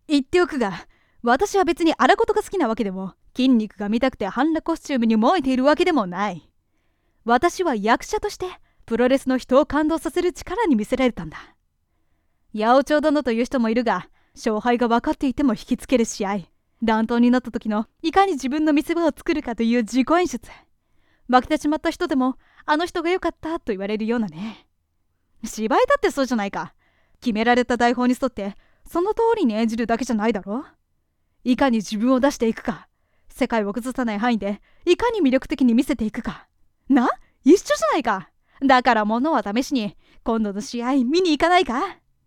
言っておくが、私は別に荒事が好きなわけでも、筋肉が見たくて半裸コスチュームに燃えているわけでもない。私は役者としてプロレスの人を感動させる力に見せられたんだ。八百長殿という人もいるが、勝敗が分かっていても引きつける試合、乱闘になった時のいかに自分の見せ場を作るかという自己演出、負けてしまった人でもあの人が良かったと言われるようなね。芝居だってそうじゃないか。決められた台本に沿ってその通りに演じるだけじゃないだろ。いかに自分を出していくか、世界を崩さない範囲でいかに魅力的に見せていくかな、一緒じゃないか。だから物は試しに今度の試合見に行かないか。